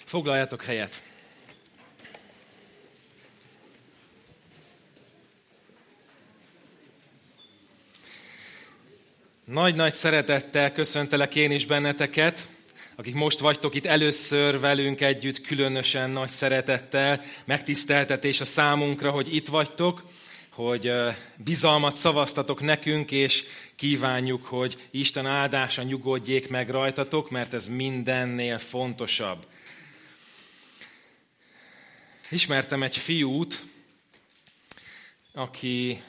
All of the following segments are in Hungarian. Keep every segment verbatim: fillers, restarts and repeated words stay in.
Foglaljatok helyet. Nagy-nagy szeretettel köszöntelek én is benneteket, akik most vagytok itt először velünk együtt, különösen nagy szeretettel, megtiszteltetés a számunkra, hogy itt vagytok, hogy bizalmat szavaztatok nekünk, és kívánjuk, hogy Isten áldása nyugodjék meg rajtatok, mert ez mindennél fontosabb. Ismertem egy fiút, aki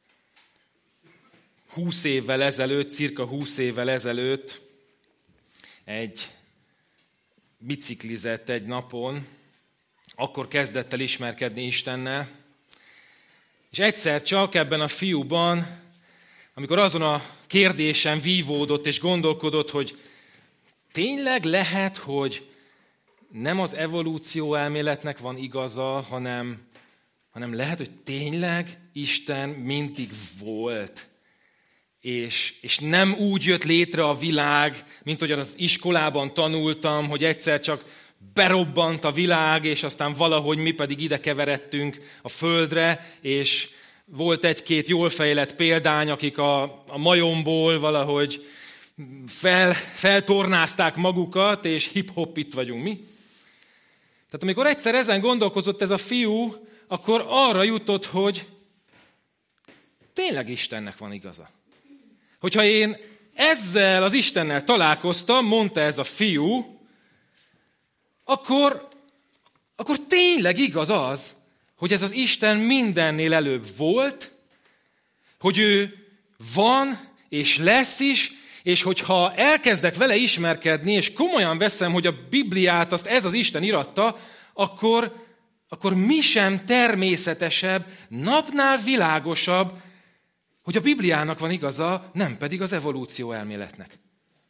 húsz évvel ezelőtt, cirka húsz évvel ezelőtt egy biciklizett egy napon, akkor kezdett el ismerkedni Istennel, és egyszer csak ebben a fiúban, amikor azon a kérdésen vívódott és gondolkodott, hogy tényleg lehet, hogy nem az evolúció elméletnek van igaza, hanem, hanem lehet, hogy tényleg Isten mindig volt. És, és nem úgy jött létre a világ, mint ahogyan az iskolában tanultam, hogy egyszer csak berobbant a világ, és aztán valahogy mi pedig ide keveredtünk a földre, és volt egy-két jól fejlett példány, akik a, a majomból valahogy fel, feltornázták magukat, és hip-hop itt vagyunk mi. Tehát amikor egyszer ezen gondolkozott ez a fiú, akkor arra jutott, hogy tényleg Istennek van igaza. Hogyha én ezzel az Istennel találkoztam, mondta ez a fiú, akkor, akkor tényleg igaz az, hogy ez az Isten mindennél előbb volt, hogy ő van és lesz is, és hogyha elkezdek vele ismerkedni, és komolyan veszem, hogy a Bibliát azt ez az Isten iratta, akkor, akkor mi sem természetesebb, napnál világosabb, hogy a Bibliának van igaza, nem pedig az evolúció elméletnek.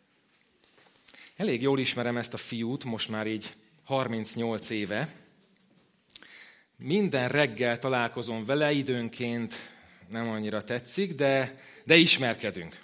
Elég jól ismerem ezt a fiút, most már így harmincnyolc éve. Minden reggel találkozom vele, időnként nem annyira tetszik, de, de ismerkedünk.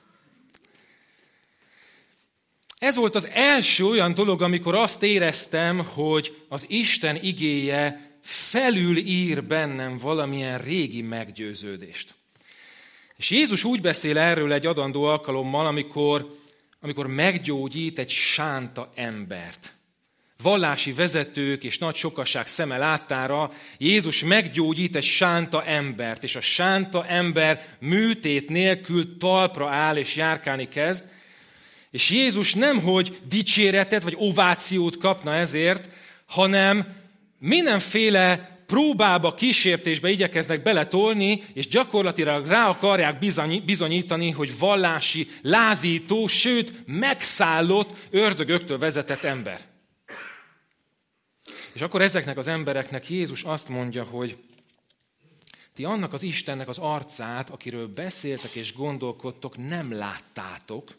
Ez volt az első olyan dolog, amikor azt éreztem, hogy az Isten igéje felülír bennem valamilyen régi meggyőződést. És Jézus úgy beszél erről egy adandó alkalommal, amikor, amikor meggyógyít egy sánta embert. Vallási vezetők és nagy sokaság szeme láttára Jézus meggyógyít egy sánta embert, és a sánta ember műtét nélkül talpra áll és járkálni kezd, és Jézus nemhogy dicséretet vagy ovációt kapna ezért, hanem mindenféle próbába, kísértésbe igyekeznek beletolni, és gyakorlatilag rá akarják bizonyítani, hogy vallási, lázító, sőt, megszállott, ördögöktől vezetett ember. És akkor ezeknek az embereknek Jézus azt mondja, hogy ti annak az Istennek az arcát, akiről beszéltek és gondolkodtok, nem láttátok,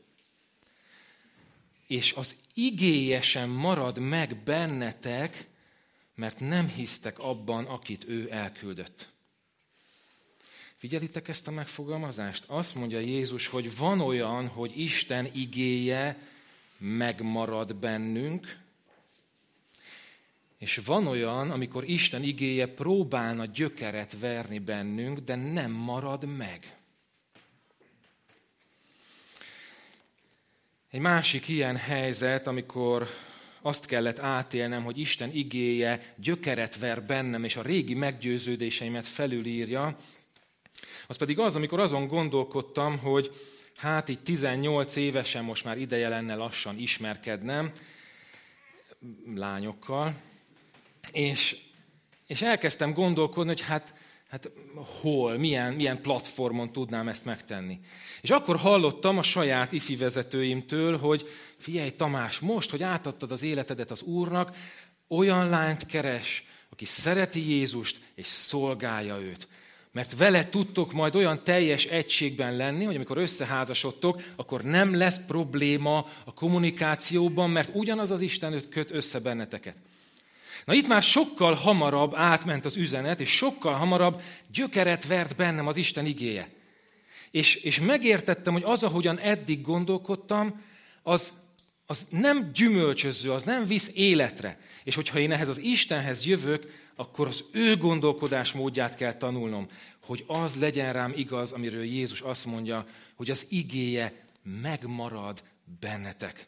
és az igéje sem marad meg bennetek, mert nem hisztek abban, akit ő elküldött. Figyelitek ezt a megfogalmazást? Azt mondja Jézus, hogy van olyan, hogy Isten igéje megmarad bennünk, és van olyan, amikor Isten igéje próbálna gyökeret verni bennünk, de nem marad meg. Egy másik ilyen helyzet, amikor azt kellett átélnem, hogy Isten igéje gyökeret ver bennem, és a régi meggyőződéseimet felülírja, az pedig az, amikor azon gondolkodtam, hogy hát így tizennyolc évesen most már ideje lenne lassan ismerkednem lányokkal, és, és elkezdtem gondolkodni, hogy hát, hát hol, milyen, milyen platformon tudnám ezt megtenni. És akkor hallottam a saját ifi vezetőimtől, hogy figyelj Tamás, most, hogy átadtad az életedet az Úrnak, olyan lányt keres, aki szereti Jézust és szolgálja őt. Mert vele tudtok majd olyan teljes egységben lenni, hogy amikor összeházasodtok, akkor nem lesz probléma a kommunikációban, mert ugyanaz az Isten köt össze benneteket. Na itt már sokkal hamarabb átment az üzenet, és sokkal hamarabb gyökeret vert bennem az Isten igéje. És, és megértettem, hogy az, ahogyan eddig gondolkodtam, az, az nem gyümölcsöző, az nem visz életre. És hogyha én ehhez az Istenhez jövök, akkor az ő gondolkodásmódját kell tanulnom, hogy az legyen rám igaz, amiről Jézus azt mondja, hogy az igéje megmarad bennetek.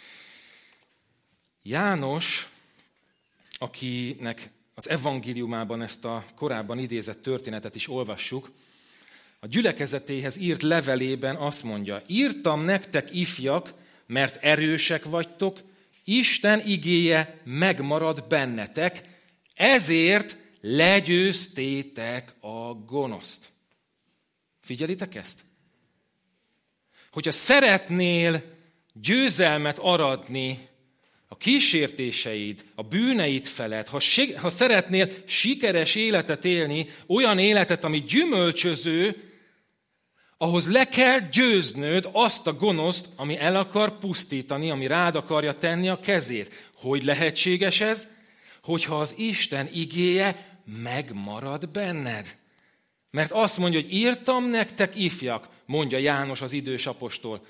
János, akinek az evangéliumában ezt a korábban idézett történetet is olvassuk, a gyülekezetéhez írt levelében azt mondja, írtam nektek, ifjak, mert erősek vagytok, Isten igéje megmarad bennetek, ezért legyőztétek a gonoszt. Figyelitek ezt? Hogyha szeretnél győzelmet aratni a kísértéseid, a bűneid felett, ha, ha szeretnél sikeres életet élni, olyan életet, ami gyümölcsöző, ahhoz le kell győznöd azt a gonoszt, ami el akar pusztítani, ami rád akarja tenni a kezét. Hogy lehetséges ez? Hogyha az Isten igéje megmarad benned. Mert azt mondja, hogy írtam nektek, ifjak, mondja János az idős apostol.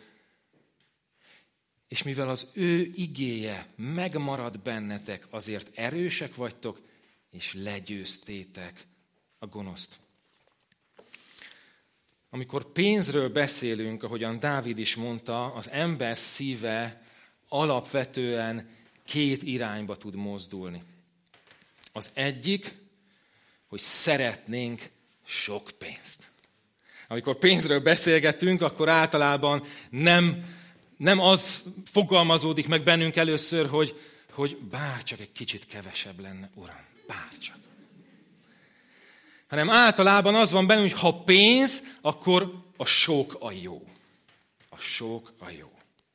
És mivel az ő igéje megmarad bennetek, azért erősek vagytok, és legyőztétek a gonoszt. Amikor pénzről beszélünk, ahogyan Dávid is mondta, az ember szíve alapvetően két irányba tud mozdulni. Az egyik, hogy szeretnénk sok pénzt. Amikor pénzről beszélgetünk, akkor általában nem, nem az fogalmazódik meg bennünk először, hogy, hogy bárcsak egy kicsit kevesebb lenne, Uram, bárcsak. Hanem általában az van bennünk, hogy ha pénz, akkor a sok a jó. A sok a jó.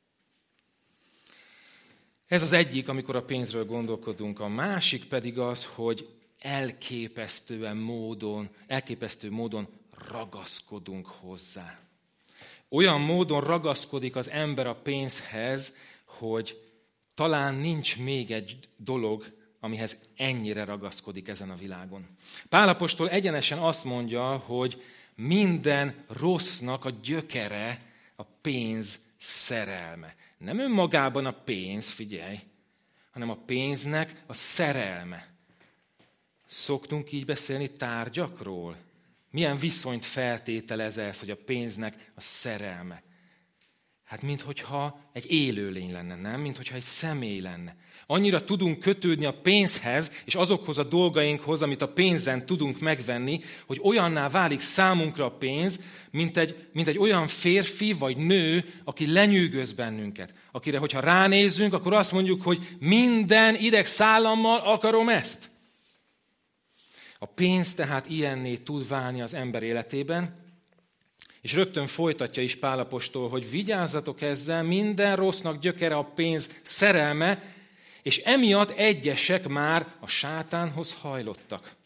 Ez az egyik, amikor a pénzről gondolkodunk. A másik pedig az, hogy elképesztően módon, elképesztő módon ragaszkodunk hozzá. Olyan módon ragaszkodik az ember a pénzhez, hogy talán nincs még egy dolog, amihez ennyire ragaszkodik ezen a világon. Pál apostol egyenesen azt mondja, hogy minden rossznak a gyökere a pénz szerelme. Nem önmagában a pénz, figyelj, hanem a pénznek a szerelme. Szoktunk így beszélni tárgyakról? Milyen viszonyt feltételez ez, hogy a pénznek a szerelme? Hát minthogyha egy élőlény lenne, nem? Minthogyha egy személy lenne. Annyira tudunk kötődni a pénzhez, és azokhoz a dolgainkhoz, amit a pénzen tudunk megvenni, hogy olyanná válik számunkra a pénz, mint egy, mint egy olyan férfi vagy nő, aki lenyűgöz bennünket. Akire, hogyha ránézünk, akkor azt mondjuk, hogy minden idegszállammal akarom ezt. A pénz tehát ilyenné tud válni az ember életében, és rögtön folytatja is Pál apostol, hogy vigyázzatok ezzel, minden rossznak gyökere a pénz szerelme, és emiatt egyesek már a sátánhoz hajlottak.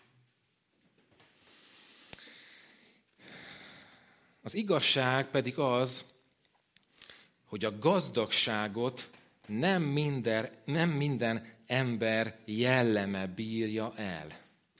Az igazság pedig az, hogy a gazdagságot nem minden, nem minden ember jelleme bírja el.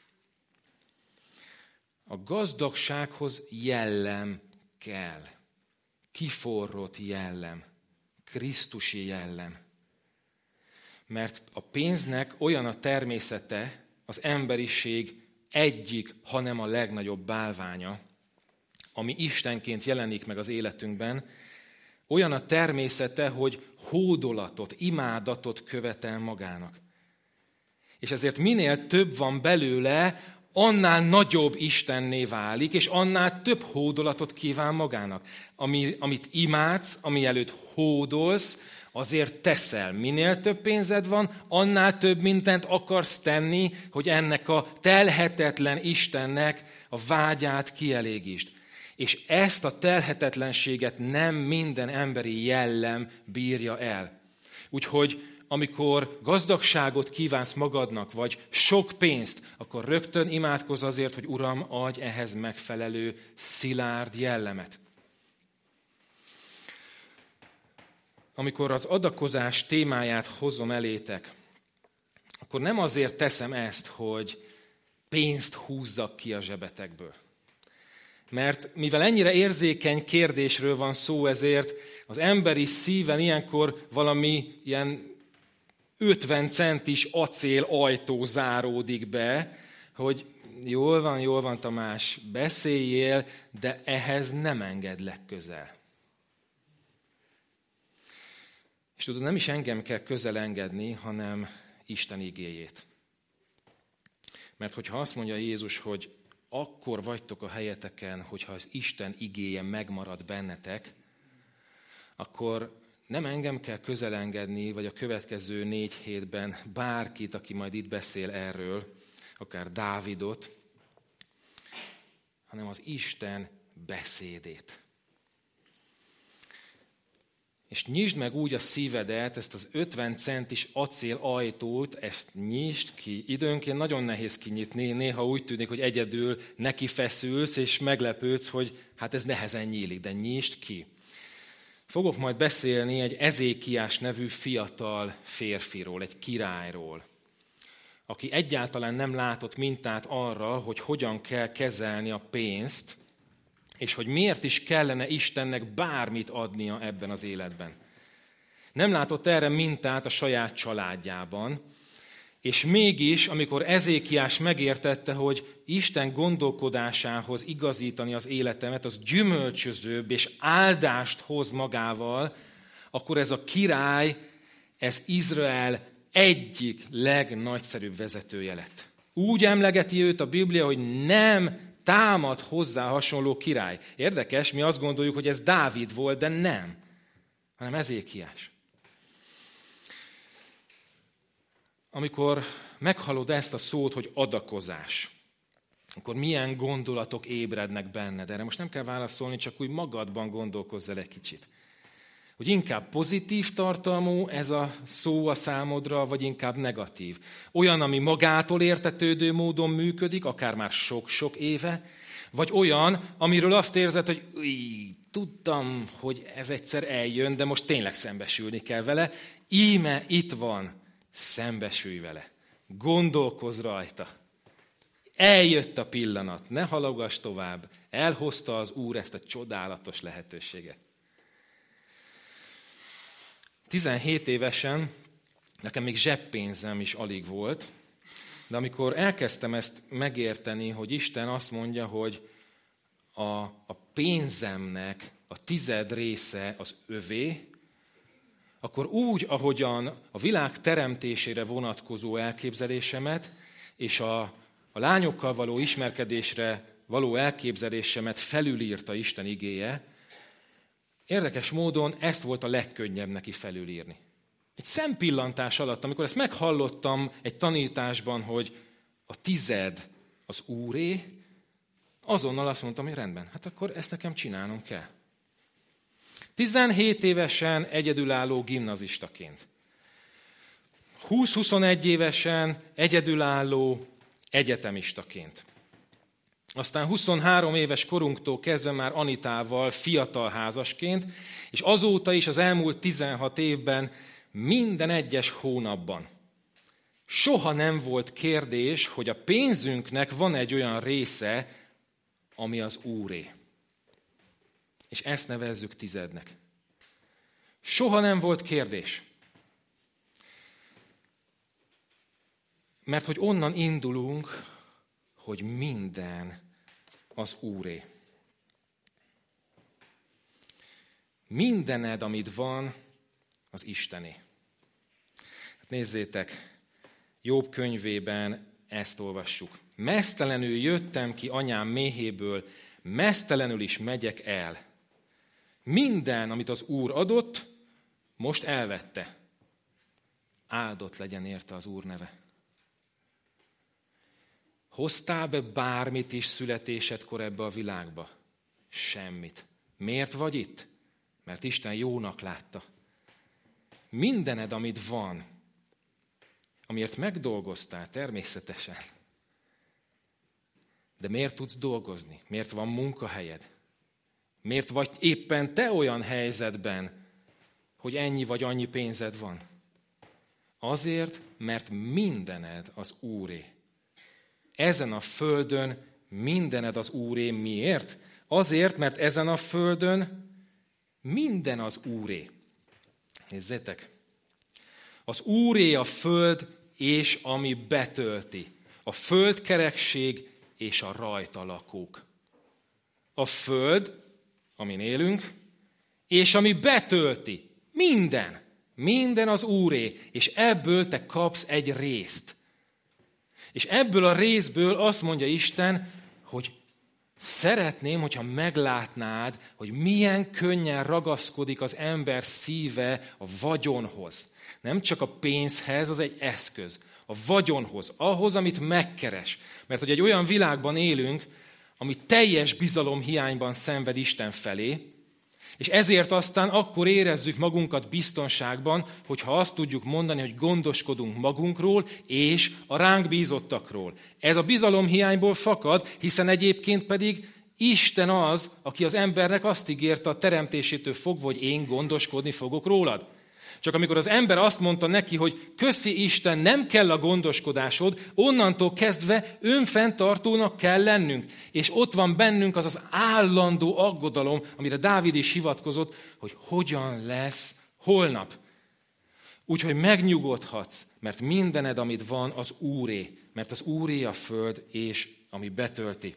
A gazdagsághoz jellem kell. Kiforrott jellem. Krisztusi jellem. Mert a pénznek olyan a természete, az emberiség egyik, hanem a legnagyobb bálványa, ami Istenként jelenik meg az életünkben, olyan a természete, hogy hódolatot, imádatot követel magának. És ezért minél több van belőle, annál nagyobb Istenné válik, és annál több hódolatot kíván magának. Ami, amit imádsz, ami előtt hódolsz, azért teszel. Minél több pénzed van, annál több mindent akarsz tenni, hogy ennek a telhetetlen Istennek a vágyát kielégítsd. És ezt a telhetetlenséget nem minden emberi jellem bírja el. Úgyhogy amikor gazdagságot kívánsz magadnak, vagy sok pénzt, akkor rögtön imádkozz azért, hogy Uram, adj ehhez megfelelő szilárd jellemet. Amikor az adakozás témáját hozom elétek, akkor nem azért teszem ezt, hogy pénzt húzzak ki a zsebetekből. Mert mivel ennyire érzékeny kérdésről van szó, ezért az emberi szíven ilyenkor valami ilyen ötven centis acél ajtó záródik be, hogy jól van, jól van, Tamás, beszéljél, de ehhez nem engedlek közel. És tudod, nem is engem kell közel engedni, hanem Isten igéjét. Mert hogyha azt mondja Jézus, hogy akkor vagytok a helyeteken, hogyha az Isten igéje megmarad bennetek, akkor nem engem kell közel engedni, vagy a következő négy hétben bárkit, aki majd itt beszél erről, akár Dávidot, hanem az Isten beszédét. És nyisd meg úgy a szívedet, ezt az ötven centis acél ajtót, ezt nyisd ki. Időnként nagyon nehéz kinyitni, néha úgy tűnik, hogy egyedül neki feszülsz, és meglepődsz, hogy hát ez nehezen nyílik, de nyisd ki. Fogok majd beszélni egy Ezékiás nevű fiatal férfiról, egy királyról, aki egyáltalán nem látott mintát arra, hogy hogyan kell kezelni a pénzt, és hogy miért is kellene Istennek bármit adnia ebben az életben. Nem látott erre mintát a saját családjában, és mégis, amikor Ezékiás megértette, hogy Isten gondolkodásához igazítani az életemet, az gyümölcsözőbb és áldást hoz magával, akkor ez a király, ez Izrael egyik legnagyszerűbb vezetője lett. Úgy emlegeti őt a Biblia, hogy nem támad hozzá hasonló király. Érdekes, mi azt gondoljuk, hogy ez Dávid volt, de nem, hanem Ezékiás. Amikor meghallod ezt a szót, hogy adakozás, akkor milyen gondolatok ébrednek benned? Erre most nem kell válaszolni, csak úgy magadban gondolkozz el egy kicsit. Hogy inkább pozitív tartalmú ez a szó a számodra, vagy inkább negatív. Olyan, ami magától értetődő módon működik, akár már sok-sok éve, vagy olyan, amiről azt érzed, hogy új, tudtam, hogy ez egyszer eljön, de most tényleg szembesülni kell vele. Íme itt van, szembesülj vele. Gondolkozz rajta. Eljött a pillanat, ne halogass tovább. Elhozta az Úr ezt a csodálatos lehetőséget. tizenhét évesen nekem még zseppénzem is alig volt, de amikor elkezdtem ezt megérteni, hogy Isten azt mondja, hogy a, a pénzemnek a tized része az övé, akkor úgy, ahogyan a világ teremtésére vonatkozó elképzelésemet és a, a lányokkal való ismerkedésre való elképzelésemet felülírta Isten igéje, érdekes módon ezt volt a legkönnyebb neki felülírni. Egy szempillantás alatt, amikor ezt meghallottam egy tanításban, hogy a tized az Úré, azonnal azt mondtam, hogy rendben, hát akkor ezt nekem csinálnom kell. tizenhét évesen egyedülálló gimnazistaként. húsz-huszonegy évesen egyedülálló egyetemistaként. Aztán huszonhárom éves korunktól kezdve már Anitával fiatal házasként, és azóta is az elmúlt tizenhat évben minden egyes hónapban. Soha nem volt kérdés, hogy a pénzünknek van egy olyan része, ami az Úré. És ezt nevezzük tizednek. Soha nem volt kérdés. Mert hogy onnan indulunk, hogy minden az Úré. Mindened, amit van, az Istené. Hát nézzétek, Jobb könyvében ezt olvassuk. Meztelenül jöttem ki anyám méhéből, meztelenül is megyek el. Minden, amit az Úr adott, most elvette. Áldott legyen érte az Úr neve. Hoztál be bármit is születésedkor ebbe a világba? Semmit. Miért vagy itt? Mert Isten jónak látta. Mindened, amit van, amiért megdolgoztál természetesen. De miért tudsz dolgozni? Miért van munkahelyed? Miért vagy éppen te olyan helyzetben, hogy ennyi vagy annyi pénzed van? Azért, mert mindened az Úré. Ezen a földön mindened az Úré. Miért? Azért, mert ezen a földön minden az Úré. Nézzétek! Az Úré a föld, és ami betölti. A földkerekség és a rajta lakók. A föld, amin élünk, és ami betölti. Minden. Minden az Úré, és ebből te kapsz egy részt. És ebből a részből azt mondja Isten, hogy szeretném, hogyha meglátnád, hogy milyen könnyen ragaszkodik az ember szíve a vagyonhoz. Nem csak a pénzhez, az egy eszköz. A vagyonhoz, ahhoz, amit megkeres. Mert hogy egy olyan világban élünk, ami teljes bizalomhiányban szenved Isten felé, és ezért aztán akkor érezzük magunkat biztonságban, hogyha azt tudjuk mondani, hogy gondoskodunk magunkról és a ránk bízottakról. Ez a bizalomhiányból fakad, hiszen egyébként pedig Isten az, aki az embernek azt ígérte a teremtésétől fogva, hogy én gondoskodni fogok rólad. Csak amikor az ember azt mondta neki, hogy köszi Isten, nem kell a gondoskodásod, onnantól kezdve önfenntartónak kell lennünk. És ott van bennünk az az állandó aggodalom, amire Dávid is hivatkozott, hogy hogyan lesz holnap. Úgyhogy megnyugodhatsz, mert mindened, amit van, az Úré. Mert az Úré a föld, és ami betölti.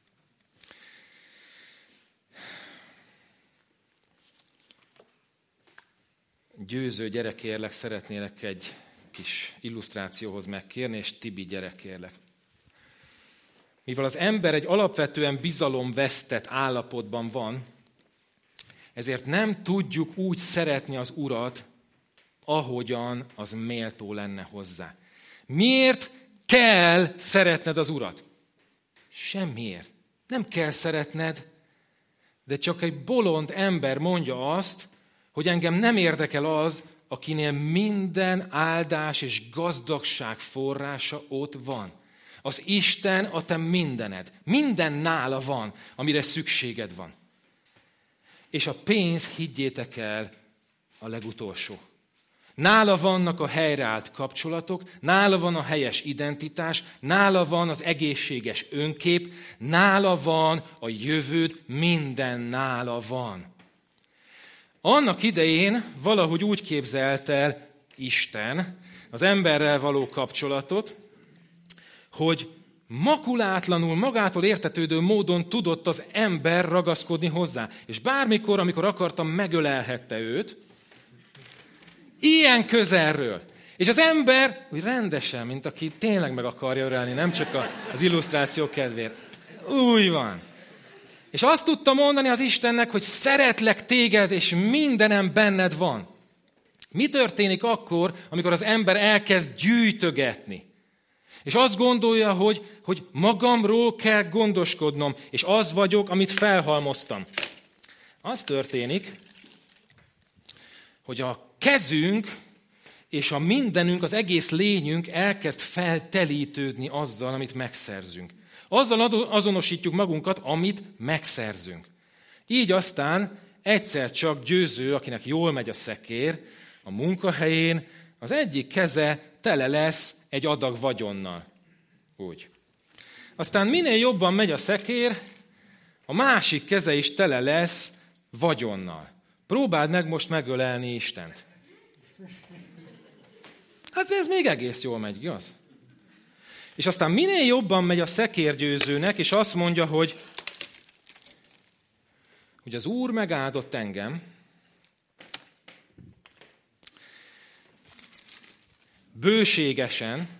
Győző, gyere kérlek, szeretnélek egy kis illusztrációhoz megkérni, és Tibi, gyere kérlek. Mivel az ember egy alapvetően bizalomvesztett állapotban van, ezért nem tudjuk úgy szeretni az Urat, ahogyan az méltó lenne hozzá. Miért kell szeretned az Urat? Semmiért. Nem kell szeretned, de csak egy bolond ember mondja azt, hogy engem nem érdekel az, akinél minden áldás és gazdagság forrása ott van. Az Isten a te mindened. Minden nála van, amire szükséged van. És a pénz, higgyétek el, a legutolsó. Nála vannak a helyreállt kapcsolatok, nála van a helyes identitás, nála van az egészséges önkép, nála van a jövőd, minden nála van. Annak idején valahogy úgy képzelt el Isten az emberrel való kapcsolatot, hogy makulátlanul, magától értetődő módon tudott az ember ragaszkodni hozzá. És bármikor, amikor akartam, megölelhette őt, ilyen közelről. És az ember úgy rendesen, mint aki tényleg meg akarja ölelni, nem csak az illusztráció kedvéért. Úgy van. És azt tudta mondani az Istennek, hogy szeretlek téged, és mindenem benned van. Mi történik akkor, amikor az ember elkezd gyűjtögetni? És azt gondolja, hogy, hogy magamról kell gondoskodnom, és az vagyok, amit felhalmoztam. Az történik, hogy a kezünk és a mindenünk, az egész lényünk elkezd feltelítődni azzal, amit megszerzünk. Azzal azonosítjuk magunkat, amit megszerzünk. Így aztán egyszer csak győző, akinek jól megy a szekér, a munkahelyén az egyik keze tele lesz egy adag vagyonnal. Úgy. Aztán minél jobban megy a szekér, a másik keze is tele lesz vagyonnal. Próbáld meg most megölelni Istent. Hát ez még egész jól megy, igaz? És aztán minél jobban megy a szekérgyőzőnek, és azt mondja, hogy, hogy az Úr megáldott engem, bőségesen,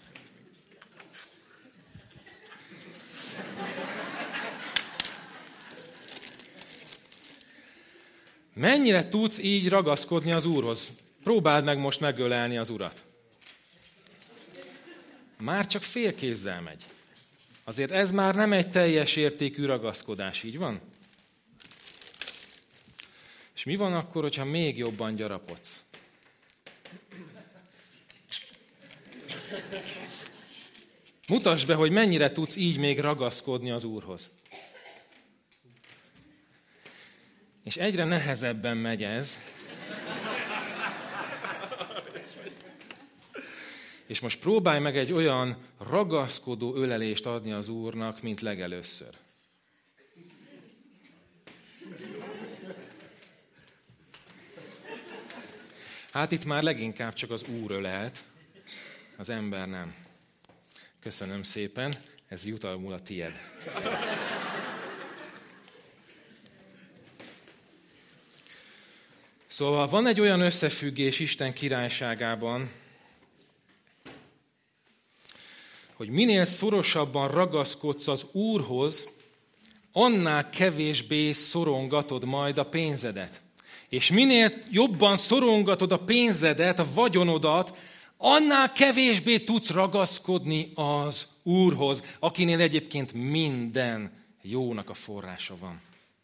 mennyire tudsz így ragaszkodni az Úrhoz? Próbáld meg most megölelni az Urat. Már csak félkézzel megy. Azért ez már nem egy teljes értékű ragaszkodás, így van? És mi van akkor, hogyha még jobban gyarapodsz? Mutasd be, hogy mennyire tudsz így még ragaszkodni az Úrhoz. És egyre nehezebben megy ez. És most próbálj meg egy olyan ragaszkodó ölelést adni az Úrnak, mint legelőször. Hát itt már leginkább csak az Úr ölelt, az ember nem. Köszönöm szépen, ez jutalmul a tied. Szóval van egy olyan összefüggés Isten királyságában, hogy minél szorosabban ragaszkodsz az Úrhoz, annál kevésbé szorongatod majd a pénzedet. És minél jobban szorongatod a pénzedet, a vagyonodat, annál kevésbé tudsz ragaszkodni az Úrhoz, akinél egyébként minden jónak a forrása van.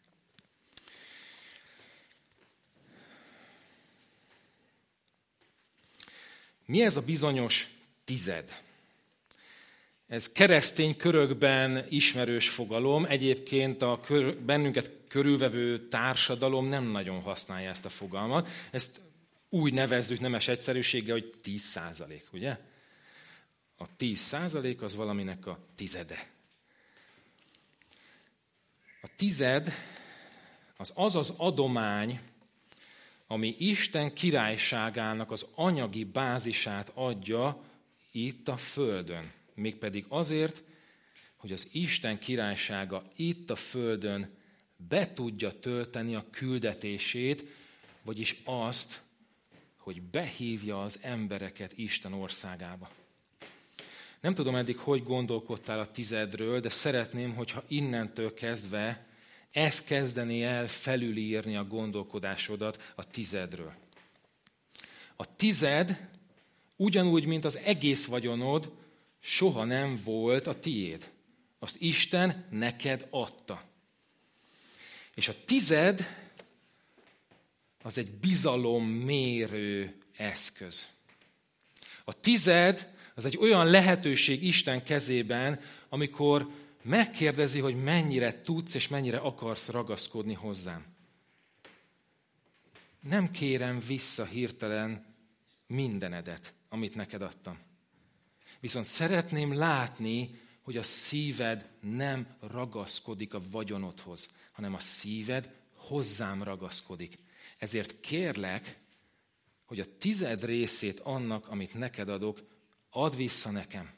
Mi ez a bizonyos tized? Ez keresztény körökben ismerős fogalom, egyébként a kör, bennünket körülvevő társadalom nem nagyon használja ezt a fogalmat. Ezt úgy nevezzük nemes egyszerűséggel, hogy tíz százalék, ugye? A tíz százalék az valaminek a tizede. A tized az az az adomány, ami Isten királyságának az anyagi bázisát adja itt a földön. Mégpedig azért, hogy az Isten királysága itt a földön be tudja tölteni a küldetését, vagyis azt, hogy behívja az embereket Isten országába. Nem tudom eddig, hogy gondolkodtál a tizedről, de szeretném, hogyha innentől kezdve ez kezdené el felülírni a gondolkodásodat a tizedről. A tized, ugyanúgy, mint az egész vagyonod, soha nem volt a tiéd. Azt Isten neked adta. És a tized az egy bizalommérő eszköz. A tized az egy olyan lehetőség Isten kezében, amikor megkérdezi, hogy mennyire tudsz és mennyire akarsz ragaszkodni hozzám. Nem kérem vissza hirtelen mindenedet, amit neked adtam. Viszont szeretném látni, hogy a szíved nem ragaszkodik a vagyonodhoz, hanem a szíved hozzám ragaszkodik. Ezért kérlek, hogy a tized részét annak, amit neked adok, add vissza nekem.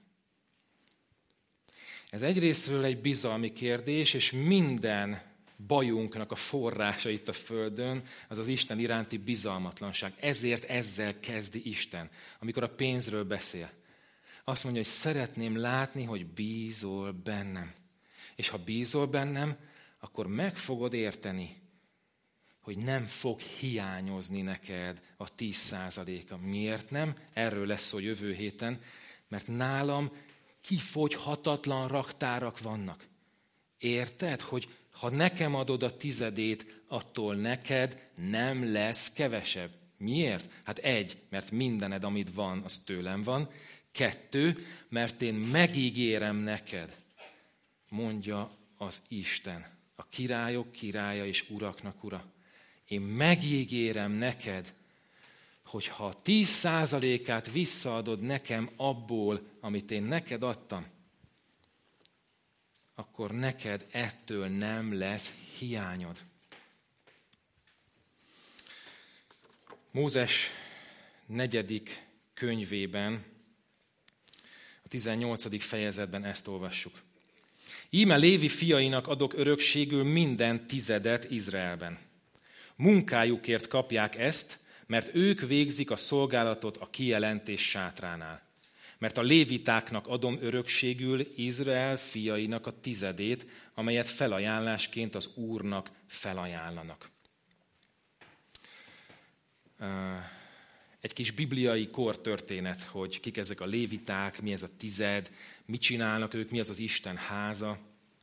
Ez egyrésztről egy bizalmi kérdés, és minden bajunknak a forrása itt a földön, az az Isten iránti bizalmatlanság. Ezért ezzel kezdi Isten, amikor a pénzről beszél. Azt mondja, hogy szeretném látni, hogy bízol bennem. És ha bízol bennem, akkor meg fogod érteni, hogy nem fog hiányozni neked a tíz százaléka. Miért nem? Erről lesz szó jövő héten, mert nálam kifogyhatatlan raktárak vannak. Érted, hogy ha nekem adod a tizedét, attól neked nem lesz kevesebb. Miért? Hát egy, mert mindened, amit van, az tőlem van. Kettő, mert én megígérem neked, mondja az Isten, a királyok királya és uraknak ura. Én megígérem neked, hogy ha tíz százalékát visszaadod nekem abból, amit én neked adtam, akkor neked ettől nem lesz hiányod. Mózes negyedik könyvében, a tizennyolcadik fejezetben ezt olvassuk. Íme Lévi fiainak adok örökségül minden tizedet Izraelben. Munkájukért kapják ezt, mert ők végzik a szolgálatot a kijelentés sátránál. Mert a lévitáknak adom örökségül Izrael fiainak a tizedét, amelyet felajánlásként az Úrnak felajánlanak. Egy kis bibliai kortörténet, hogy kik ezek a léviták, mi ez a tized, mit csinálnak ők, mi az az Isten háza.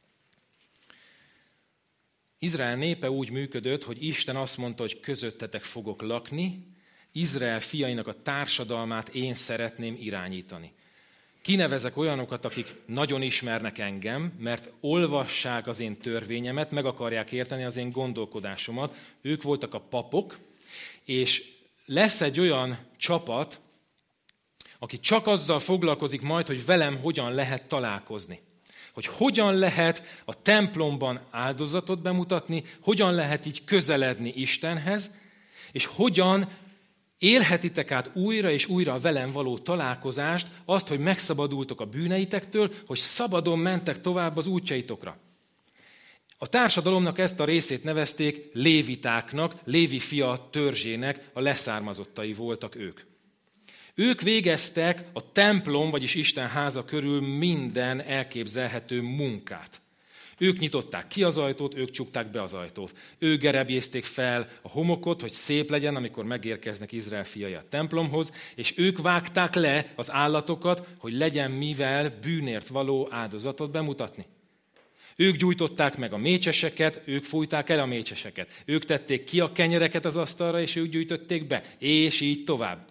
Izrael népe úgy működött, hogy Isten azt mondta, hogy közöttetek fogok lakni, Izrael fiainak a társadalmát én szeretném irányítani. Kinevezek olyanokat, akik nagyon ismernek engem, mert olvassák az én törvényemet, meg akarják érteni az én gondolkodásomat. Ők voltak a papok, és lesz egy olyan csapat, aki csak azzal foglalkozik majd, hogy velem hogyan lehet találkozni. Hogy hogyan lehet a templomban áldozatot bemutatni, hogyan lehet így közeledni Istenhez, és hogyan Élhetitek át újra és újra a velem való találkozást, azt, hogy megszabadultok a bűneitektől, hogy szabadon mentek tovább az útjaitokra. A társadalomnak ezt a részét nevezték lévitáknak, Lévi fia törzsének, a leszármazottai voltak ők. Ők végeztek a templom, vagyis Isten háza körül minden elképzelhető munkát. Ők nyitották ki az ajtót, ők csukták be az ajtót. Ők gerebjézték fel a homokot, hogy szép legyen, amikor megérkeznek Izrael fiai a templomhoz, és ők vágták le az állatokat, hogy legyen mivel bűnért való áldozatot bemutatni. Ők gyújtották meg a mécseseket, ők fújták el a mécseseket. Ők tették ki a kenyereket az asztalra, és ők gyűjtötték be, és így tovább.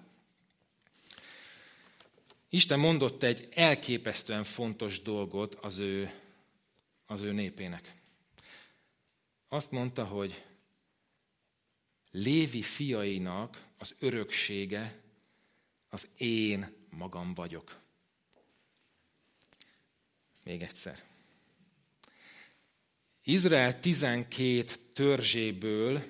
Isten mondott egy elképesztően fontos dolgot az ő, az ő népének. Azt mondta, hogy Lévi fiainak az öröksége az én magam vagyok. Még egyszer. Izrael tizenkét törzséből,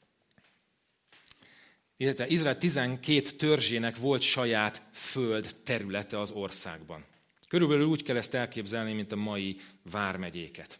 illetve Izrael tizenkét törzsének volt saját föld területe az országban. Körülbelül úgy kell ezt elképzelni, mint a mai vármegyéket.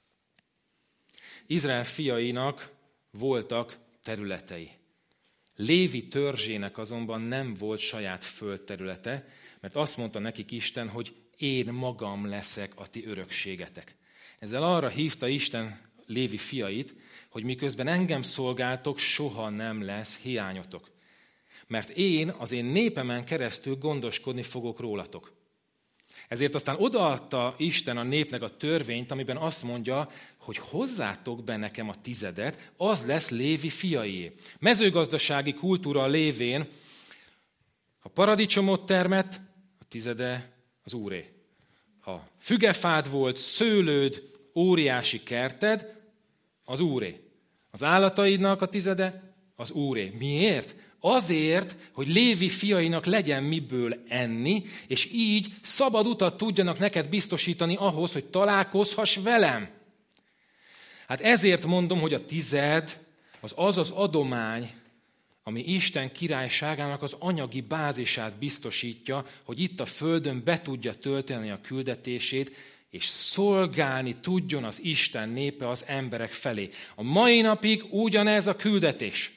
Izrael fiainak voltak területei. Lévi törzsének azonban nem volt saját földterülete, mert azt mondta nekik Isten, hogy én magam leszek a ti örökségetek. Ezzel arra hívta Isten Lévi fiait, hogy miközben engem szolgáltok, soha nem lesz hiányotok. Mert én az én népemen keresztül gondoskodni fogok rólatok. Ezért aztán odaadta Isten a népnek a törvényt, amiben azt mondja, hogy hozzátok be nekem a tizedet, az lesz Lévi fiaié. Mezőgazdasági kultúra lévén, ha paradicsomot termett, a tizede az úré. Ha fügefád volt, szőlőd, óriási kerted, az úré. Az állataidnak a tizede, az úré. Miért? Azért, hogy Lévi fiainak legyen miből enni, és így szabad utat tudjanak neked biztosítani ahhoz, hogy találkozhass velem. Hát ezért mondom, hogy a tized az az az adomány, ami Isten királyságának az anyagi bázisát biztosítja, hogy itt a földön be tudja tölteni a küldetését, és szolgálni tudjon az Isten népe az emberek felé. A mai napig ugyanez a küldetés.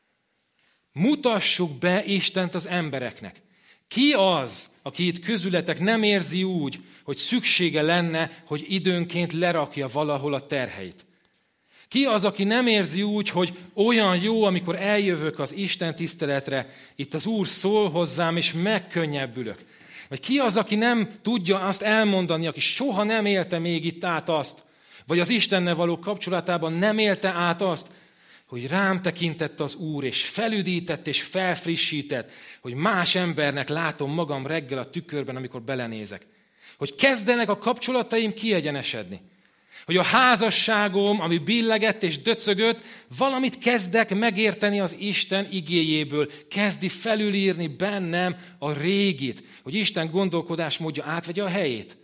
Mutassuk be Istent az embereknek. Ki az, aki itt közületek nem érzi úgy, hogy szüksége lenne, hogy időnként lerakja valahol a terheit? Ki az, aki nem érzi úgy, hogy olyan jó, amikor eljövök az Isten tiszteletre, itt az Úr szól hozzám, és megkönnyebbülök? Vagy ki az, aki nem tudja azt elmondani, aki soha nem élte még itt át azt, vagy az Istennel való kapcsolatában nem élte át azt, hogy rám tekintett az Úr, és felüdített, és felfrissített, hogy más embernek látom magam reggel a tükörben, amikor belenézek. Hogy kezdenek a kapcsolataim kiegyenesedni. Hogy a házasságom, ami billegett és döcögött, valamit kezdek megérteni az Isten igéjéből. Kezdi felülírni bennem a régit, hogy Isten gondolkodásmódja átvegye a helyét.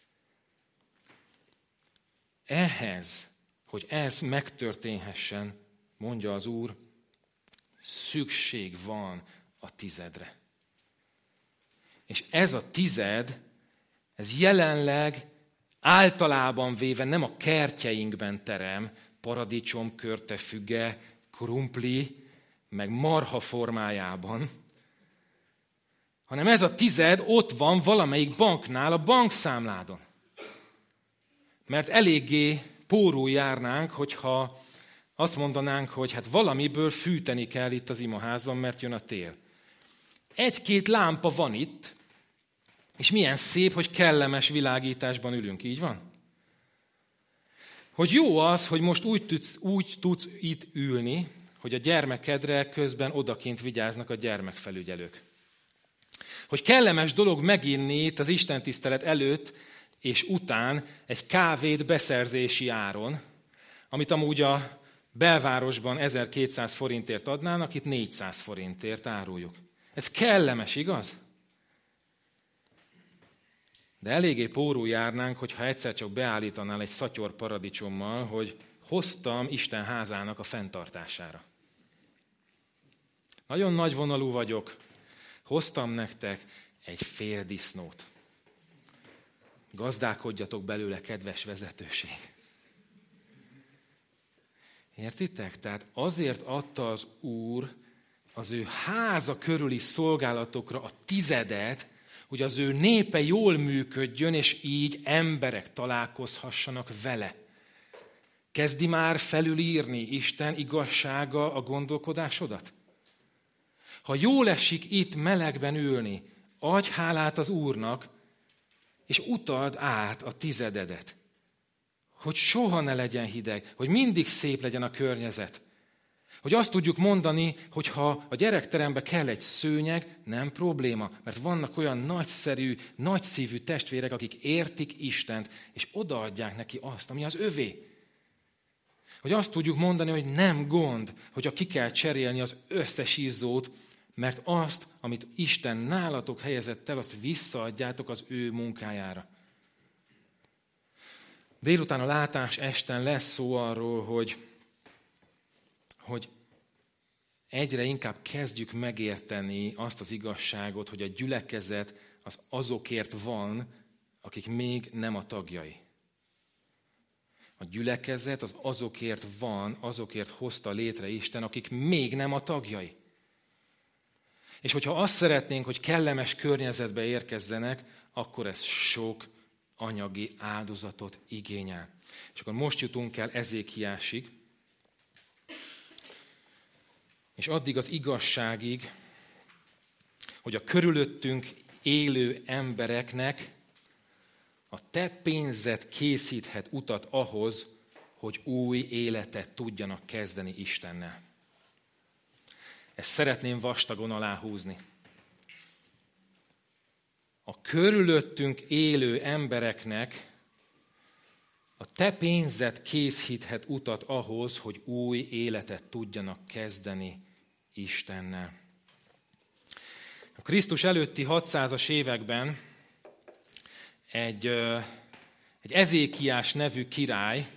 Ehhez, hogy ez megtörténhessen, mondja az Úr, szükség van a tizedre. És ez a tized, ez jelenleg általában véve nem a kertjeinkben terem, paradicsom, körtefüge, krumpli, meg marha formájában, hanem ez a tized ott van valamelyik banknál a bankszámládon. Mert eléggé pórul járnánk, hogyha azt mondanánk, hogy hát valamiből fűteni kell itt az imaházban, mert jön a tél. Egy-két lámpa van itt, és milyen szép, hogy kellemes világításban ülünk, így van? Hogy jó az, hogy most úgy tudsz, úgy tudsz itt ülni, hogy a gyermekedre közben odakint vigyáznak a gyermekfelügyelők. Hogy kellemes dolog meginni itt az istentisztelet előtt és után egy kávét beszerzési áron, amit amúgy a belvárosban ezerkétszáz forintért adnának, itt négyszáz forintért áruljuk. Ez kellemes, igaz? De eléggé pórul járnánk, hogyha egyszer csak beállítanál egy szatyor paradicsommal, hogy hoztam Isten házának a fenntartására. Nagyon nagyvonalú vagyok. Hoztam nektek egy fél disznót. Gazdálkodjatok belőle, kedves vezetőség. Értitek? Tehát azért adta az Úr az ő háza körüli szolgálatokra a tizedet, hogy az ő népe jól működjön, és így emberek találkozhassanak vele. Kezdi már felülírni Isten igazsága a gondolkodásodat? Ha jól esik itt melegben ülni, adj hálát az Úrnak, és utald át a tizededet. Hogy soha ne legyen hideg, hogy mindig szép legyen a környezet. Hogy azt tudjuk mondani, hogy ha a gyerekterembe kell egy szőnyeg, nem probléma, mert vannak olyan nagyszerű, nagyszívű testvérek, akik értik Istent, és odaadják neki azt, ami az övé. Hogy azt tudjuk mondani, hogy nem gond, hogyha ki kell cserélni az összes izzót, mert azt, amit Isten nálatok helyezett el, azt visszaadjátok az ő munkájára. Délután a látás esten lesz szó arról, hogy, hogy egyre inkább kezdjük megérteni azt az igazságot, hogy a gyülekezet az azokért van, akik még nem a tagjai. A gyülekezet az azokért van, azokért hozta létre Isten, akik még nem a tagjai. És hogyha azt szeretnénk, hogy kellemes környezetbe érkezzenek, akkor ez sok anyagi áldozatot igényel. És akkor most jutunk el Ezékiásig, és addig az igazságig, hogy a körülöttünk élő embereknek a te pénzed készíthet utat ahhoz, hogy új életet tudjanak kezdeni Istennel. Ezt szeretném vastagon aláhúzni. A körülöttünk élő embereknek a te pénzed készíthet utat ahhoz, hogy új életet tudjanak kezdeni Istennel. A Krisztus előtti hatszázas években egy, egy Ezékiás nevű király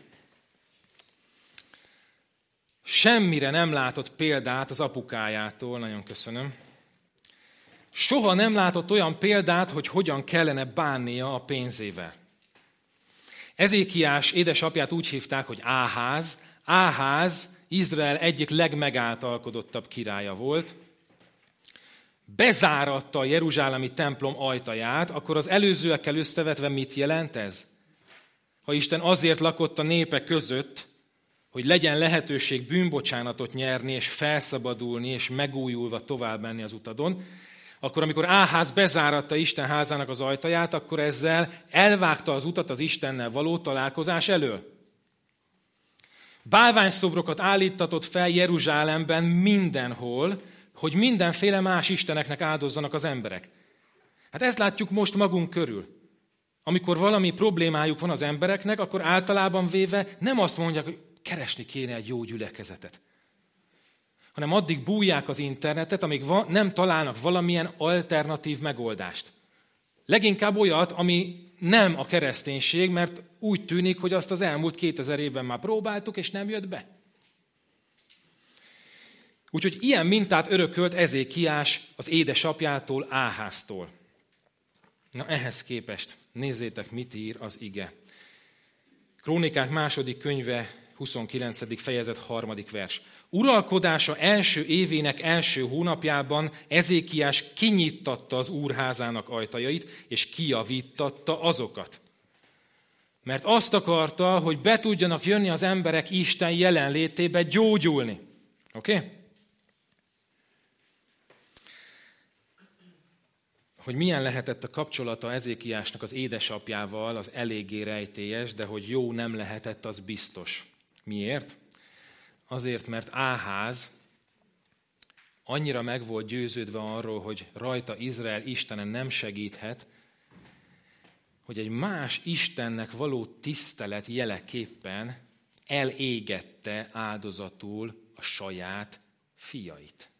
semmire nem látott példát az apukájától, nagyon köszönöm. Soha nem látott olyan példát, hogy hogyan kellene bánnia a pénzével. Ezékiás édesapját úgy hívták, hogy Áház. Áház Izrael egyik legmegáltalkodottabb királya volt. Bezáratta a jeruzsálemi templom ajtaját, akkor az előzőekkel összevetve mit jelent ez? Ha Isten azért lakott a népek között, hogy legyen lehetőség bűnbocsánatot nyerni, és felszabadulni, és megújulva tovább menni az utadon, akkor amikor Áház bezáratta Isten házának az ajtaját, akkor ezzel elvágta az utat az Istennel való találkozás elől. Bálványszobrokat állítatott fel Jeruzsálemben mindenhol, hogy mindenféle más isteneknek áldozzanak az emberek. Hát ezt látjuk most magunk körül. Amikor valami problémájuk van az embereknek, akkor általában véve nem azt mondják, hogy keresni kéne egy jó gyülekezetet, hanem addig bújják az internetet, amíg nem találnak valamilyen alternatív megoldást. Leginkább olyat, ami nem a kereszténység, mert úgy tűnik, hogy azt az elmúlt kétezer évben már próbáltuk, és nem jött be. Úgyhogy ilyen mintát örökölt Ezékiás az édesapjától, Áháztól. Na ehhez képest nézzétek, mit ír az ige. Krónikák második könyve, huszonkilencedik fejezet, harmadik vers. Uralkodása első évének első hónapjában Ezékiás kinyittatta az úrházának ajtajait, és kijavítatta azokat. Mert azt akarta, hogy be tudjanak jönni az emberek Isten jelenlétébe gyógyulni. Oké? Okay? Hogy milyen lehetett a kapcsolata Ezékiásnak az édesapjával, az eléggé rejtélyes, de hogy jó nem lehetett, az biztos. Miért? Azért, mert Áház annyira meg volt győződve arról, hogy rajta Izrael Istene nem segíthet, hogy egy más Istennek való tisztelet jeleképpen elégette áldozatul a saját fiait.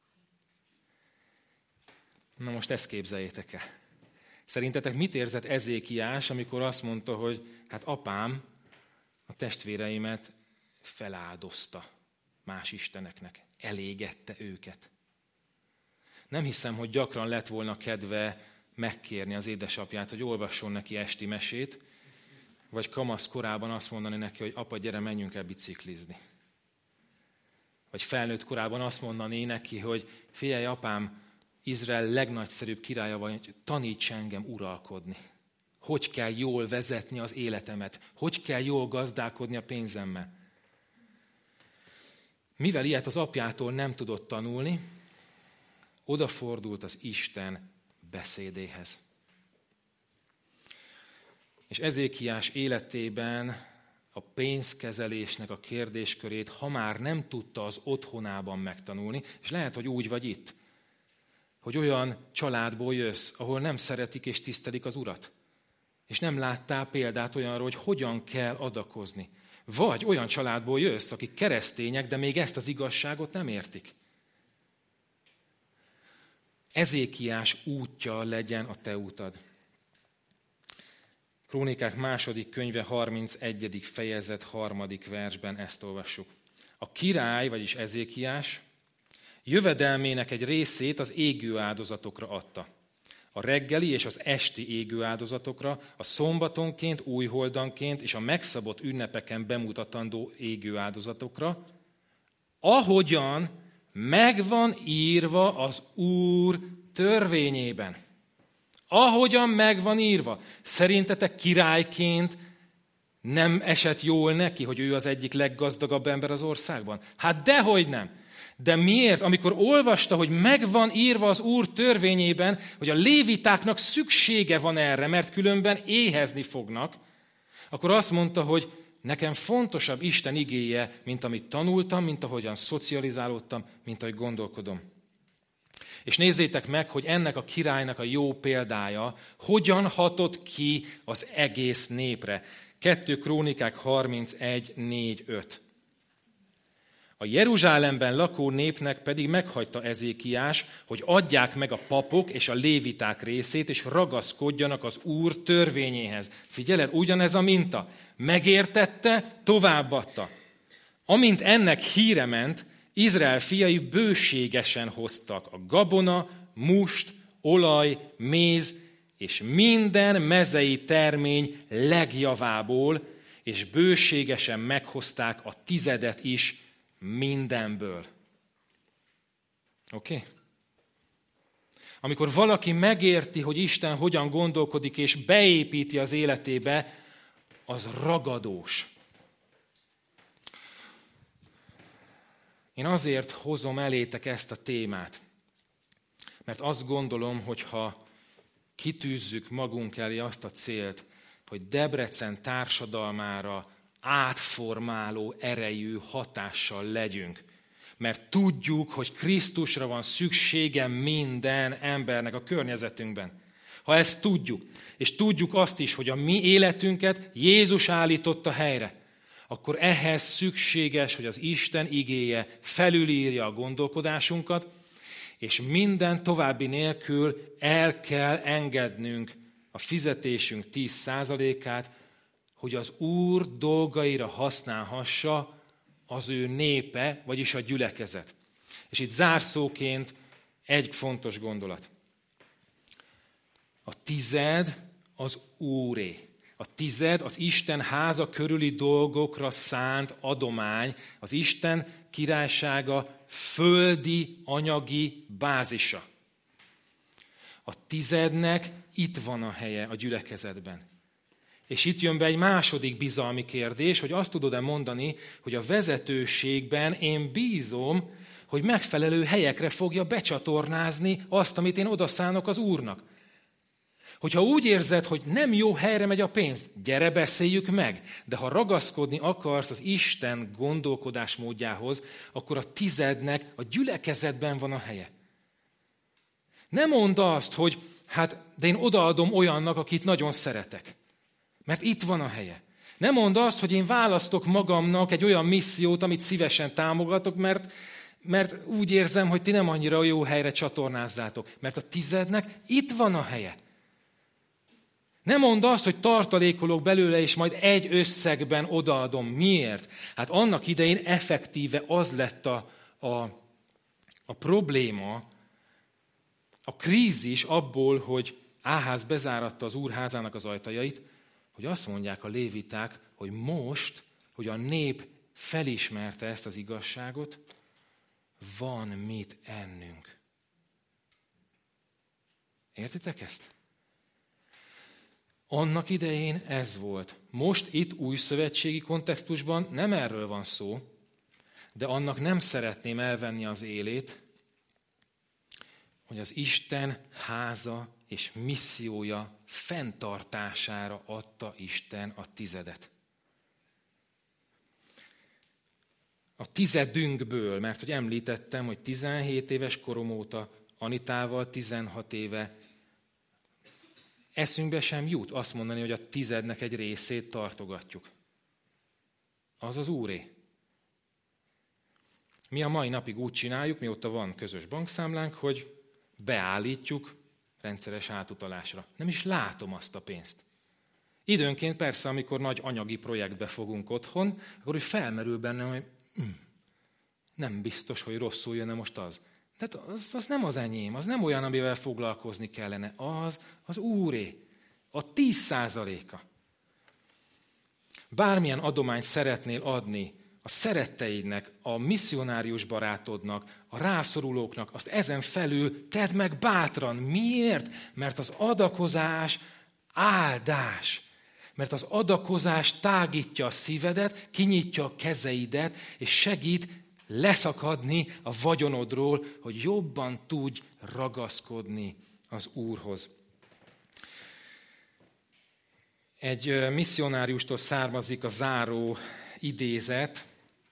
Na most ezt képzeljétek el. Szerintetek mit érzett Ezékiás, amikor azt mondta, hogy hát apám a testvéreimet feláldozta más isteneknek, elégette őket. nem hiszem, hogy gyakran lett volna kedve megkérni az édesapját, hogy olvasson neki esti mesét, vagy kamasz korában azt mondani neki, hogy apa, gyere, menjünk el biciklizni. Vagy felnőtt korában azt mondani neki, hogy figyelj, apám, Izrael legnagyszerűbb királya vagy, taníts engem uralkodni. Hogy kell jól vezetni az életemet? Hogy kell jól gazdálkodni a pénzemmel? Mivel ilyet az apjától nem tudott tanulni, odafordult az Isten beszédéhez. És Ezékiás életében a pénzkezelésnek a kérdéskörét, ha már nem tudta az otthonában megtanulni, és lehet, hogy úgy vagy itt, hogy olyan családból jössz, ahol nem szeretik és tisztelik az Urat, és nem láttál példát olyanról, hogy hogyan kell adakozni. Vagy olyan családból jössz, akik keresztények, de még ezt az igazságot nem értik. Ezékiás útja legyen a te utad. Krónikák második könyve harmincegyedik fejezet harmadik versben ezt olvassuk. A király, vagyis Ezékiás, jövedelmének egy részét az égő áldozatokra adta. A reggeli és az esti égő áldozatokra, a szombatonként, újholdanként és a megszabott ünnepeken bemutatandó égő áldozatokra, ahogyan meg van írva az Úr törvényében. Ahogyan meg van írva. Szerintetek királyként nem esett jól neki, hogy ő az egyik leggazdagabb ember az országban? Hát dehogy nem. De miért? Amikor olvasta, hogy meg van írva az Úr törvényében, hogy a lévitáknak szüksége van erre, mert különben éhezni fognak, akkor azt mondta, hogy nekem fontosabb Isten igéje, mint amit tanultam, mint ahogyan szocializálódtam, mint ahogy gondolkodom. És nézzétek meg, hogy ennek a királynak a jó példája hogyan hatott ki az egész népre. kettő Krónikák harmincegy négy öt. A Jeruzsálemben lakó népnek pedig meghagyta Ezékiás, hogy adják meg a papok és a léviták részét, és ragaszkodjanak az Úr törvényéhez. Figyeled, ugyanez a minta. Megértette, továbbadta. Amint ennek híre ment, Izrael fiai bőségesen hoztak a gabona, must, olaj, méz és minden mezei termény legjavából, és bőségesen meghozták a tizedet is mindenből. Oké? Okay? Amikor valaki megérti, hogy Isten hogyan gondolkodik, és beépíti az életébe, az ragadós. Én azért hozom elétek ezt a témát, mert azt gondolom, hogy ha kitűzzük magunk elé azt a célt, hogy Debrecen társadalmára átformáló erejű hatással legyünk, mert tudjuk, hogy Krisztusra van szüksége minden embernek a környezetünkben. Ha ezt tudjuk, és tudjuk azt is, hogy a mi életünket Jézus állította helyre, akkor ehhez szükséges, hogy az Isten igéje felülírja a gondolkodásunkat, és minden további nélkül el kell engednünk a fizetésünk tíz százalékát, hogy az Úr dolgaira használhassa az ő népe, vagyis a gyülekezet. És itt zárszóként egy fontos gondolat. A tized az Úré. A tized az Isten háza körüli dolgokra szánt adomány, az Isten királysága földi, anyagi bázisa. A tizednek itt van a helye a gyülekezetben. És itt jön be egy második bizalmi kérdés, hogy azt tudod-e mondani, hogy a vezetőségben én bízom, hogy megfelelő helyekre fogja becsatornázni azt, amit én odaszánok az Úrnak. Hogyha úgy érzed, hogy nem jó helyre megy a pénz, gyere, beszéljük meg. De ha ragaszkodni akarsz az Isten gondolkodásmódjához, akkor a tizednek a gyülekezetben van a helye. Ne mondd azt, hogy hát, de én odaadom olyannak, akit nagyon szeretek. Mert itt van a helye. Ne mondd azt, hogy én választok magamnak egy olyan missziót, amit szívesen támogatok, mert, mert úgy érzem, hogy ti nem annyira jó helyre csatornázzátok. Mert a tizednek itt van a helye. Ne mondd azt, hogy tartalékolok belőle, és majd egy összegben odaadom. Miért? Hát annak idején effektíve az lett a, a, a probléma, a krízis abból, hogy Áház bezáratta az Úr házának az ajtajait, hogy azt mondják a léviták, hogy most, hogy a nép felismerte ezt az igazságot, van mit ennünk. Értitek ezt? Annak idején ez volt. Most itt új szövetségi kontextusban nem erről van szó, de annak nem szeretném elvenni az élét, hogy az Isten háza és missziója fenntartására adta Isten a tizedet. A tizedünkből, mert hogy említettem, hogy tizenhét éves korom óta Anitával tizenhat éve eszünkbe sem jut azt mondani, hogy a tizednek egy részét tartogatjuk. Az az Úré. Mi a mai napig úgy csináljuk, mióta van közös bankszámlánk, hogy beállítjuk rendszeres átutalásra. Nem is látom azt a pénzt. Időnként persze, amikor nagy anyagi projektbe fogunk otthon, akkor úgy felmerül bennem, hogy hm, nem biztos, hogy rosszul jönne most az. Tehát az, az nem az enyém, az nem olyan, amivel foglalkozni kellene. Az az Úré. A tíz százaléka. Bármilyen adományt szeretnél adni a szeretteidnek, a misszionárius barátodnak, a rászorulóknak, azt ezen felül tedd meg bátran. Miért? Mert az adakozás áldás. Mert az adakozás tágítja a szívedet, kinyitja a kezeidet, és segít leszakadni a vagyonodról, hogy jobban tudj ragaszkodni az Úrhoz. Egy misszionáriustól származik a záró idézet,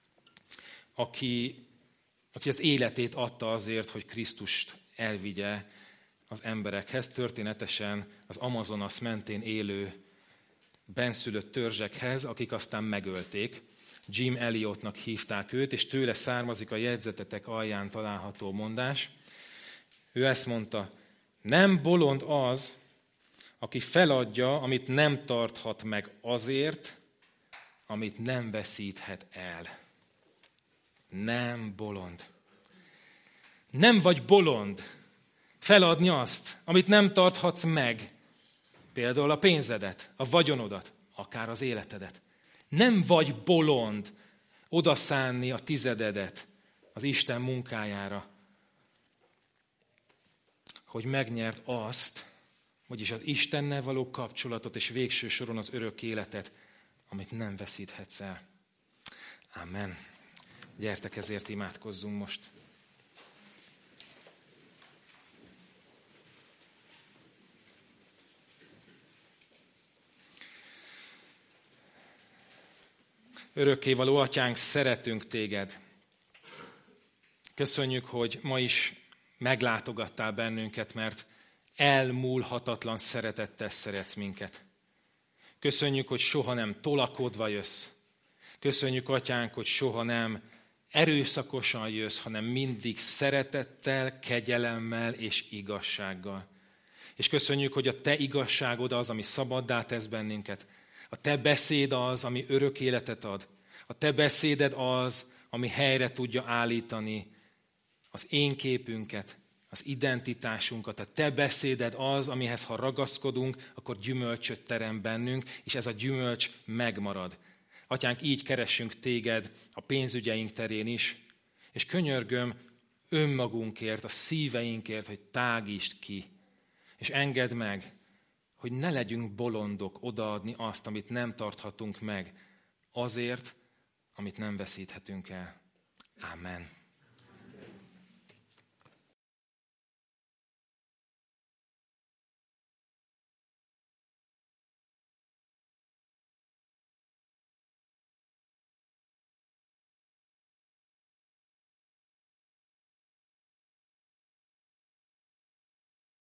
aki, aki az életét adta azért, hogy Krisztust elvigye az emberekhez, történetesen az Amazonas mentén élő benszülött törzsekhez, akik aztán megölték. Jim Elliotnak hívták őt, és tőle származik a jegyzetetek alján található mondás. Ő ezt mondta, nem bolond az, aki feladja, amit nem tarthat meg azért, amit nem veszíthet el. Nem bolond. Nem vagy bolond feladni azt, amit nem tarthatsz meg. Például a pénzedet, a vagyonodat, akár az életedet. Nem vagy bolond odaszánni a tizededet az Isten munkájára, hogy megnyerd azt, vagyis az Istennel való kapcsolatot, és végső soron az örök életet, amit nem veszíthetsz el. Amen. Gyertek, ezért imádkozzunk most. Örökkévaló Atyánk, szeretünk téged. Köszönjük, hogy ma is meglátogattál bennünket, mert elmúlhatatlan szeretettel szeretsz minket. Köszönjük, hogy soha nem tolakodva jössz. Köszönjük, Atyánk, hogy soha nem erőszakosan jössz, hanem mindig szeretettel, kegyelemmel és igazsággal. És köszönjük, hogy a te igazságod az, ami szabaddá tesz bennünket. A te beszéd az, ami örök életet ad. A te beszéded az, ami helyre tudja állítani az én képünket, az identitásunkat. A te beszéded az, amihez ha ragaszkodunk, akkor gyümölcsöt terem bennünk, és ez a gyümölcs megmarad. Atyánk, így keressünk téged a pénzügyeink terén is, és könyörgöm önmagunkért, a szíveinkért, hogy tágítsd ki, és engedd meg, hogy ne legyünk bolondok odaadni azt, amit nem tarthatunk meg, azért, amit nem veszíthetünk el. Amen.